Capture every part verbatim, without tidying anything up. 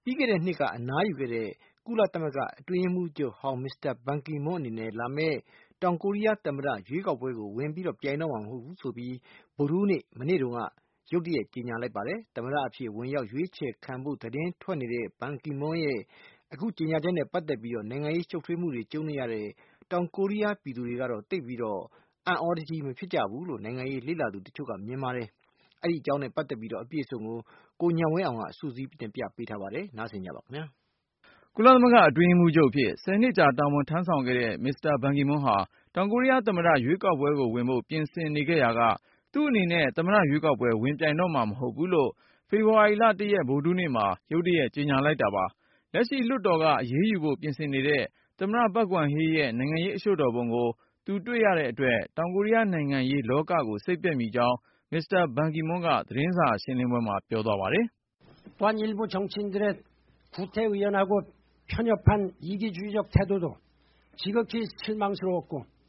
ပြီးခဲ့တဲ့နှစ်ကအနားယူခဲ့တဲ့ကုလသမဂ္ဂအတွင်းရေးမှူးချုပ်ဟောင်းမစ္စတာဘန်ကီမွန်းအနေနဲ့လာမယ့်တောင်ကိုရီးယားသမ္မတရွေးကောက်ပွဲကိုဝင်ပြီးပြိုင်တော့မှာမဟုတ်ဘူးဆိုပြီးဗုဒ္ဓဟူးနေ့မနေ့တုန်းကရုတ်တရက်ကြေညာလိုက်ပါတယ်။သမ္မတအဖြစ်ဝင်ရောက်ရွေးချယ်ခံဖို့သတင်းထွက်နေတဲ့ဘန်ကီမွန်းရဲ့အခုကြေညာချက်နဲ့ပတ်သက်ပြီးနိုင်ငံရေးရှုပ်ထွေးမှုတွေကြုံနေရတဲ့တောင်ကိုရီးယားပြည်သူတွေကတော့သိပ်ပြီးတော့အံ့ဩတကြီးမဖြစ်ကြဘူးလို့နိုင်ငံရေးလေ့လာသူတချို့ကမြင်ပါတယ်။အဲဒီအကြောင်းနဲ့ပတ်သက်ပြီးအပြည့်အစုံကိုကိုဉာဏ်ဝင်းအောင်ကစုစည်းတင်ပြပေးထားပါတယ်။နားဆင်ကြပါခင်ဗျာ။ကုလသမဂ္ဂအတွင်းရေးမှူးချုပ်အဖြစ်ဆယ်နှစ်ကြာတာဝန်ထမ်းဆောင်ခဲ့တဲ့မစ္စတာဘန်ကီမွန်းဟာတောင်ကိုရီးယားသမ္မတရွေးကောက်ပွဲကိုဝင်ဖို့ပြင်ဆင်နေခဲ့ရာကသူ့အနေနဲ့သမ္မတရွေးကောက်ပွဲဝင်ပြိုင်တော့မှာမဟုတ်ဘူးလို့ဖေဖေါ်ဝါရီလတရက်ဗုဒ္ဓဟူးနေ့မှာရုတ်တရက်ကြေညာလိုက်တာပါ။လက်ရှိလွှတ်တော်ကအရေးယူဖို့ပြင်ဆင်နေတဲ့သမ္မတပက်ကွမ်ဟေးရဲ့နိုင်ငံရေးအရှုပ်တော်ပုံကိုသူတွေ့ရတဲ့အတွက်တောင်ကိုရီးယားနိုင်ငံရေးလောကကိုစိတ်ပျက်မိကြောင်းမစ္စတာဘန်ကီမွန်းကသတင်းစာရှင်းလင်းပွဲမှာပြောသွားပါတယ်။또한 일부 정치인들의 구태의연하고 편협한 이기주의적 태도도 지극히 실망스러웠고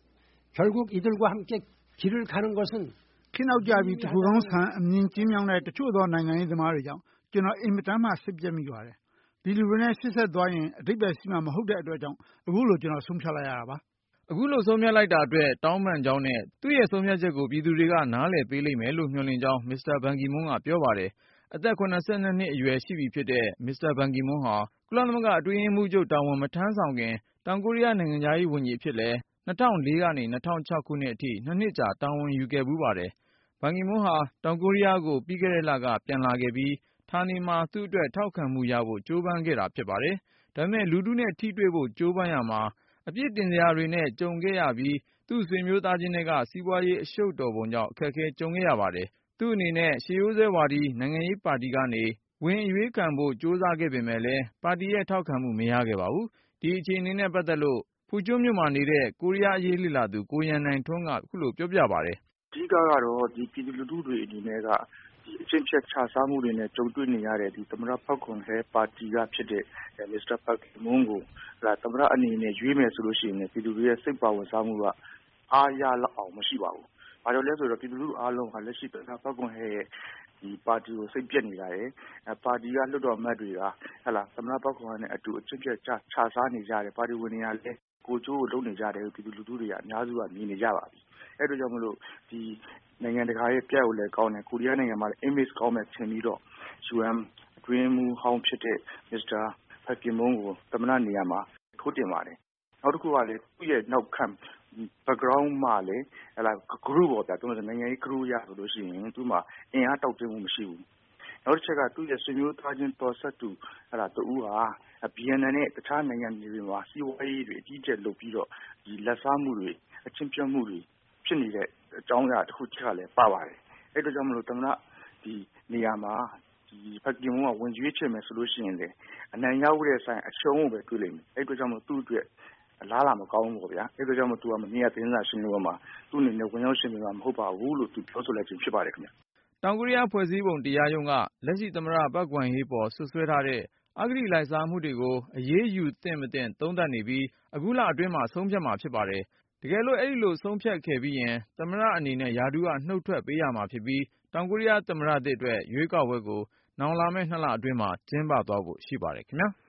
결국 이들과 함께 길을 가는 것은 ခေတ်နောက်ကျပြီးတခုကောင်းဆန်အမြင်ကျဉ်းမြောင်းတဲ့တချို့သောနိုင်ငံရေးသမားတွေကြောင့်ကျွန်တော်အင်မတန်မှစိတ်ပျက်မိပါတယ်။ဒီလူတွေနဲ့ရှေ့ဆက်သွားရင်အဓိပ္ပာယ်ရှိမှာမဟုတ်တဲ့အတွက်ကြောင့်အခုလိုကျွန်တော်ဆုံးဖြတ်လိုက်ရတာပါ။အခုလိုဆုံးဖြတ်လိုက်တာအတွက်တောင်းပန်ကြောင်းနဲ့သူ့ရဲ့ဆုံးဖြတ်ချက်ကိုပြည်သူတွေကနားလည်ပေးလိမ့်မယ်လို့မျှော်လင့်ကြောင်းမစ္စတာဘန်ကီမွန်းကပြောပါတယ်။အသက်၇၂နှစ်အရွယ်ရှိပြီဖြစ်တဲ့မစ္စတာဘန်ကီမွန်းဟာကုလသမဂ္ဂအတွင်းရေးမှူးချုပ်တာဝန်မထမ်းဆောင်ခင်တောင်ကိုရီးယားနိုင်ငံခြားရေးဝန်ကြီးအဖြစ်လည်း၂၀၀၄ကနေ၂၀၀၆ခုနှစ်အထိနှစ်နှစ်ကြာတာဝန်ယူခဲ့ဖူးပါတယ်။ဘန်ကီမွန်းဟာတောင်ကိုရီးယားကိုပြီးခဲ့တဲ့လကပြန်လာခဲ့ပြီးဌာနေမှာသူ့အတွက်ထောက်ခံမှုရဖို့ကြိုးပမ်းခဲ့တာဖြစ်ပါတယ်။ဒါပေမဲ့လူထုနဲ့ထိတွေ့ဖို့ကြိုးပမ်းရမှာအပြစ်တင်စရာတွေနဲ့ကြုံခဲ့ရပြီးသူ့ဆွေမျိုးသားချင်းတွေကစီးပွားရေးအရှုပ်တော်ပုံကြောင့်အခက်အခဲကြုံခဲ့ရပါတယ်။သူ့အနေနဲ့ရှေးရိုးစွဲဝါဒီနိုင်ငံရေးပါတီကနေဝင်အရွေးခံဖို့ကြိုးစားခဲ့ပေမဲ့လည်းပါတီရဲ့ထောက်ခံမှုမရခဲ့ပါဘူး။ဒီအခြေအနေနဲ့ပတ်သက်လို့ဖူကျွန်းမြို့မှာနေတဲ့ကိုရီးယားအရေးလေ့လာသူကိုရန်နိုင်ထွန်းကအခုလိုပြောပြပါတယ်။အဓိကကတော့ဒီပြည်သူလူထုတွေအနေနဲ့ကအကျင့်ဖြတ်ခြစားမှုတွေနဲ့ကြုံတွေ့နေရတဲ့ဒီသမ္မတပက်ကွန်ဟဲပါတီကဖြစ်တဲ့မစ္စတာဘန်ကီမွန်းကိုသမ္မတအနေနဲ့ရွေးမယ်ဆိုလို့ရှိရင်ပြည်သူတွေရဲ့စိတ်ပါဝင်စားမှုကအားရလောက်အောင်မရှိပါဘူး။ဘာလို့လဲဆိုတော့ပြည်သူလူထုအားလုံးကလက်ရှိသမ္မတပက်ကွန်ဟဲရဲ့ဒီပါတီကိုစိတ်ပြက်နေတာရယ်ပါတီကလွှတ်တော်အမတ်တွေကဟလာသမ္မတပက်ကွန်ဟဲနဲ့အတူအကျင့်ဖြတ်ခြစားနေကြတယ်ပါတီဝင်တွေကလည်းကိုကျိုးကိုလုပ်နေကြတယ်ပြည်သူလူထုတွေကအများစုကမြင်နေကြပါပြီ။အဲ့ဒါကြောင့်မလို့ဒီနိုင်ငံတကာရဲ့ပြက်ကိုလည်းကောင်းတယ်ကိုရီးယားနိုင်ငံမှာလည်း image ကောင်းမယ်ထင်ပြီးတော့ ယူအန် အတွင်းမူဟောင်းဖြစ်တဲ့မစ္စတာဘန်ကီမွန်းကိုသမ္မတနေရာမှာထိုးတင်ပါတယ်။နောက်တစ်ခုကလည်းသူ့ရဲ့နောက်ခံ background မှာလည်းဟလာ group ပေါ့ဗျာသူကနိုင်ငံရေး group ရဆိုလို့ရှိရင်သူ့မှာအင်အားတောက်တင်းမှုမရှိဘူး။နောက်တစ်ချက်ကသူ့ရဲ့ဆွေမျိုးသားချင်းတော်ဆက်သူဟလာတူဟာ ဗီယက်နမ်နဲ့တခြားနိုင်ငံတွေမှာစီးပွားရေးတွေအကြီးအကျယ်လုပ်ပြီးတော့ဒီလက်စားမှုတွေအချင်းပြတ်မှုတွေဖြစ်နေတဲ့အကြောင်းအရာတစ်ခုချက်ကလည်းပါပါတယ်။အဲ့ဒါကြောင့်မလို့သမ္မတဒီနေရာမှာဒီဘန်ကီမွန်းကဝင်ရွေးချယ်မယ်ဆိုလို့ရှိရင်လေအနိုင်ရတဲ့ဆိုင်အရှုံးကိုပဲတွေ့လိမ့်မယ်။အဲ့ဒါကြောင့်မလို့သူ့အတွက်အလားလာမကောင်းဘူးပေါ့ဗျာ။အဲ့ဒါကြောင့်မလို့သူကမနေ့ကသတင်းစာရှင်းလင်းပွဲမှာသူ့အနေနဲ့ဝင်ရောက်ရှင်ပြမှာမဟုတ်ပါဘူးလို့သူပြောဆိုလိုက်ခြင်းဖြစ်ပါတယ်ခင်ဗျ။တောင်ကိုရီးယားဖွဲ့စည်းပုံတရားရုံးကလက်ရှိသမ္မတပက်ကွမ်ဟေးပေါ်ဆွဆွဲထားတဲ့အဂတိလိုက်စားမှုတွေကိုအရေးယူသင့်မသင့်သုံးသပ်နေပြီးအခုလအတွင်းမှာဆုံးဖြတ်မှာဖြစ်ပါတယ်။တကယ်လို့အဲဒီလိုဆုံးဖြတ်ခဲ့ပြီးရင်သမ္မတအနေနဲ့ရာထူးကနှုတ်ထွက်ပေးရမှာဖြစ်ပြီးတောင်ကိုရီးယားသမ္မတသစ်အတွက်ရွေးကောက်ပွဲကိုနောင်လာမယ့်နှစ်လအတွင်းမှာကျင်းပသွားဖို့ရှိပါတယ်ခင်ဗျာ။